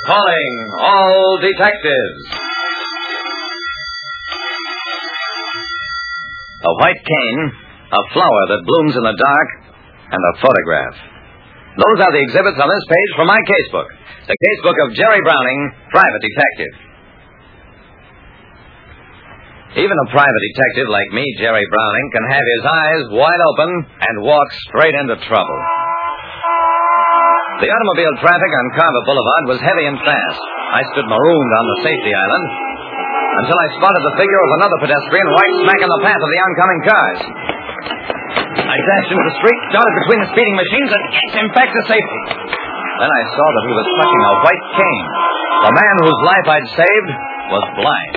Calling all detectives. A white cane, a flower that blooms in the dark, and a photograph. Those are the exhibits on this page from my casebook. The casebook of Jerry Browning, private detective. Even a private detective like me, Jerry Browning, can have his eyes wide open and walk straight into trouble. The automobile traffic on Carver Boulevard was heavy and fast. I stood marooned on the safety island until I spotted the figure of another pedestrian right smack in the path of the oncoming cars. I dashed into the street, darted between the speeding machines, and yanked him back to safety. Then I saw that he was clutching a white cane. The man whose life I'd saved was blind.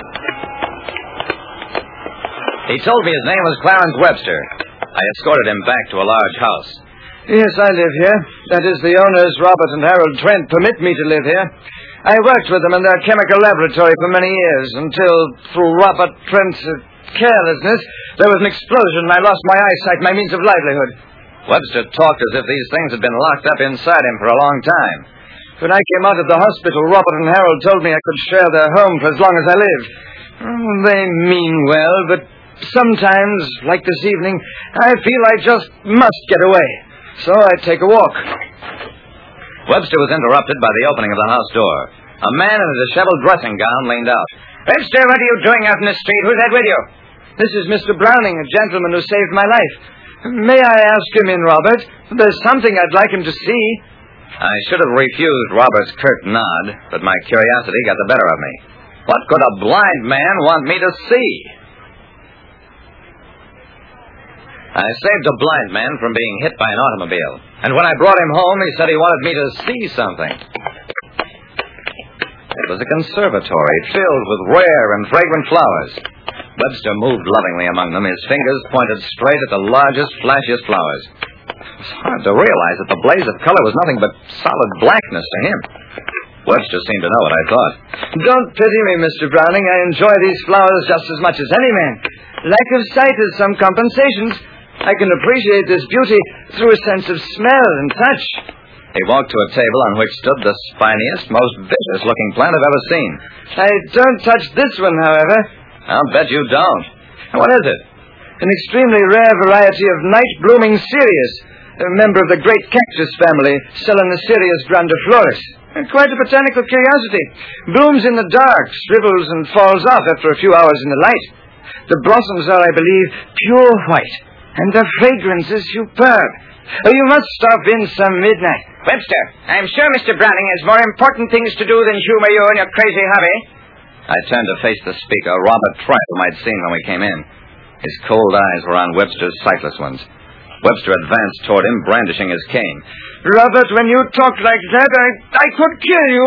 He told me his name was Clarence Webster. I escorted him back to a large house. Yes, I live here. That is, the owners, Robert and Harold Trent, permit me to live here. I worked with them in their chemical laboratory for many years, until, through Robert Trent's carelessness, there was an explosion and I lost my eyesight, my means of livelihood. Webster talked as if these things had been locked up inside him for a long time. When I came out of the hospital, Robert and Harold told me I could share their home for as long as I lived. They mean well, but sometimes, like this evening, I feel I just must get away. So I take a walk. Webster was interrupted by the opening of the house door. A man in a disheveled dressing gown leaned out. Webster, what are you doing out in the street? Who's that with you? This is Mr. Browning, a gentleman who saved my life. May I ask him in, Robert? There's something I'd like him to see. I should have refused Robert's curt nod, but my curiosity got the better of me. What could a blind man want me to see? I saved a blind man from being hit by an automobile. And when I brought him home, he said he wanted me to see something. It was a conservatory filled with rare and fragrant flowers. Webster moved lovingly among them. His fingers pointed straight at the largest, flashiest flowers. It was hard to realize that the blaze of color was nothing but solid blackness to him. Webster seemed to know what I thought. Don't pity me, Mr. Browning. I enjoy these flowers just as much as any man. Lack of sight is some compensations. I can appreciate this beauty through a sense of smell and touch. He walked to a table on which stood the spiniest, most vicious-looking plant I've ever seen. I don't touch this one, however. I'll bet you don't. What is it? An extremely rare variety of night-blooming cereus, a member of the great cactus family, Selenocerius grandiflorus. Quite a botanical curiosity. Blooms in the dark, shrivels and falls off after a few hours in the light. The blossoms are, I believe, pure white. And the fragrance is superb. You must stop in some midnight. Webster, I'm sure Mr. Browning has more important things to do than humor you and your crazy hobby. I turned to face the speaker, Robert Trent, whom I'd seen when we came in. His cold eyes were on Webster's sightless ones. Webster advanced toward him, brandishing his cane. Robert, when you talk like that, I could kill you.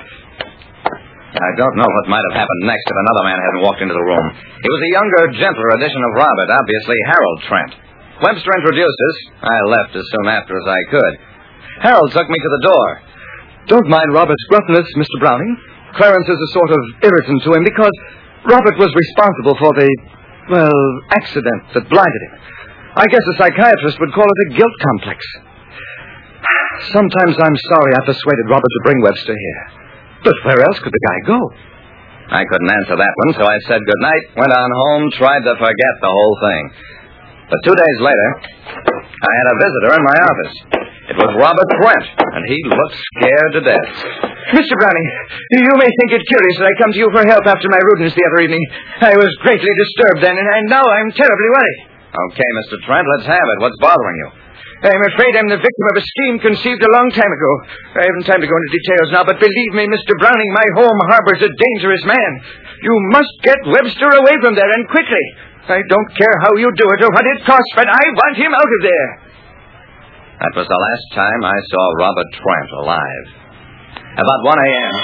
I don't know what might have happened next if another man hadn't walked into the room. He was a younger, gentler edition of Robert, obviously Harold Trent. Webster introduced us. I left as soon after as I could. Harold took me to the door. Don't mind Robert's gruffness, Mr. Browning. Clarence is a sort of irritant to him because Robert was responsible for the, accident that blinded him. I guess a psychiatrist would call it a guilt complex. Sometimes I'm sorry I persuaded Robert to bring Webster here. But where else could the guy go? I couldn't answer that one, so I said goodnight, went on home, tried to forget the whole thing. But 2 days later, I had a visitor in my office. It was Robert Trent, and he looked scared to death. Mr. Browning, you may think it curious that I come to you for help after my rudeness the other evening. I was greatly disturbed then, and now I'm terribly worried. Okay, Mr. Trent, let's have it. What's bothering you? I'm afraid I'm the victim of a scheme conceived a long time ago. I haven't time to go into details now, but believe me, Mr. Browning, my home harbors a dangerous man. You must get Webster away from there, and quickly. I don't care how you do it or what it costs, but I want him out of there. That was the last time I saw Robert Trent alive. About 1 a.m.,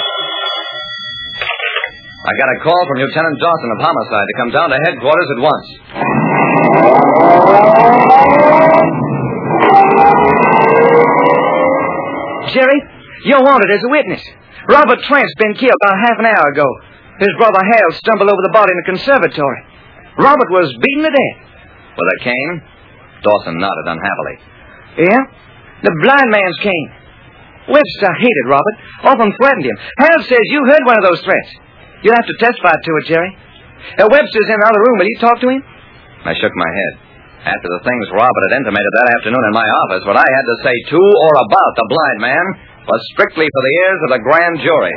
I got a call from Lieutenant Dawson of Homicide to come down to headquarters at once. Jerry, you're wanted as a witness. Robert Trent's been killed about half an hour ago. His brother Hal stumbled over the body in the conservatory. Robert was beaten to death. With a cane? Dawson nodded unhappily. Yeah? The blind man's cane. Webster hated Robert, often threatened him. Harold says you heard one of those threats. You'll have to testify to it, Jerry. Webster's in another room. Will you talk to him? I shook my head. After the things Robert had intimated that afternoon in my office, what I had to say to or about the blind man was strictly for the ears of the grand jury.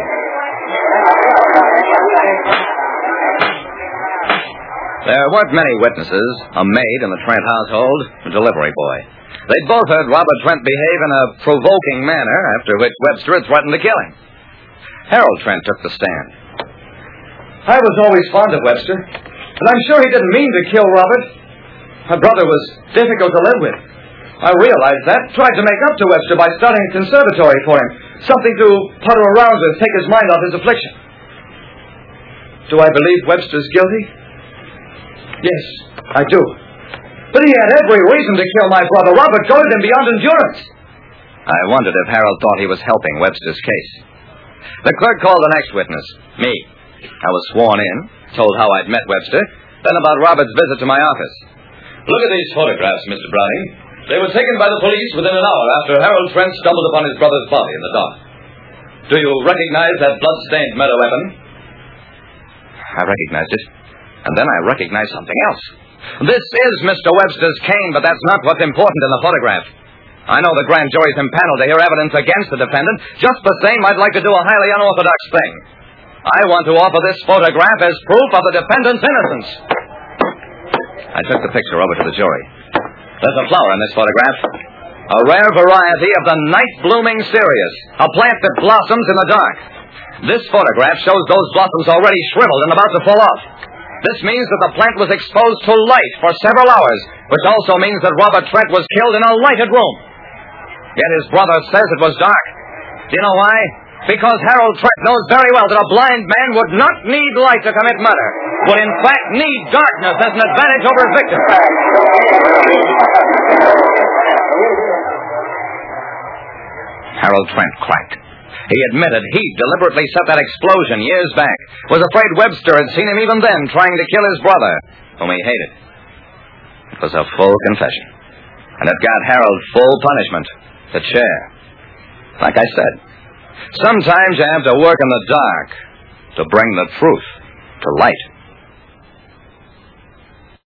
There weren't many witnesses, a maid in the Trent household, a delivery boy. They'd both heard Robert Trent behave in a provoking manner, after which Webster had threatened to kill him. Harold Trent took the stand. I was always fond of Webster, and I'm sure he didn't mean to kill Robert. My brother was difficult to live with. I realized that, tried to make up to Webster by starting a conservatory for him, something to putter around with, take his mind off his affliction. Do I believe Webster's guilty? Yes, I do. But he had every reason to kill my brother. Robert goaded him beyond endurance. I wondered if Harold thought he was helping Webster's case. The clerk called the next witness, me. I was sworn in, told how I'd met Webster, then about Robert's visit to my office. Look at these photographs, Mr. Browning. They were taken by the police within an hour after Harold Trent stumbled upon his brother's body in the dark. Do you recognize that blood-stained metal weapon? I recognized it. And then I recognized something else. This is Mr. Webster's cane, but that's not what's important in the photograph. I know the grand jury's impaneled to hear evidence against the defendant. Just the same, I'd like to do a highly unorthodox thing. I want to offer this photograph as proof of the defendant's innocence. I took the picture over to the jury. There's a flower in this photograph. A rare variety of the night-blooming cereus, a plant that blossoms in the dark. This photograph shows those blossoms already shriveled and about to fall off. This means that the plant was exposed to light for several hours, which also means that Robert Trent was killed in a lighted room. Yet his brother says it was dark. Do you know why? Because Harold Trent knows very well that a blind man would not need light to commit murder, would in fact need darkness as an advantage over his victim. Harold Trent cracked. He admitted he'd deliberately set that explosion years back, was afraid Webster had seen him even then trying to kill his brother, whom he hated. It was a full confession, and it got Harold full punishment, the chair. Like I said, sometimes you have to work in the dark to bring the truth to light.